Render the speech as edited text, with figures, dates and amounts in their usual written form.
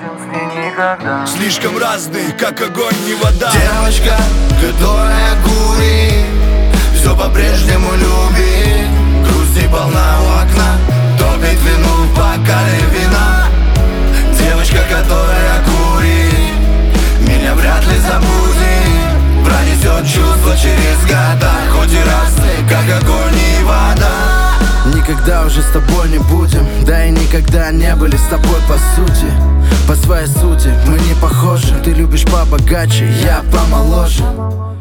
будем с ней никогда. Слишком разные, как огонь и вода. Девочка, которая курит, все по-прежнему любит. Грусти полна у окна, топит вину в бокале вина. Девочка, которая курит, меня вряд ли забудет. Пронесет чувства через года, хоть и разные, как огонь и вода. Никогда уже с тобой не будем, да и никогда не были с тобой по сути. По своей сути мы не похожи. Ты любишь побогаче, я помоложе.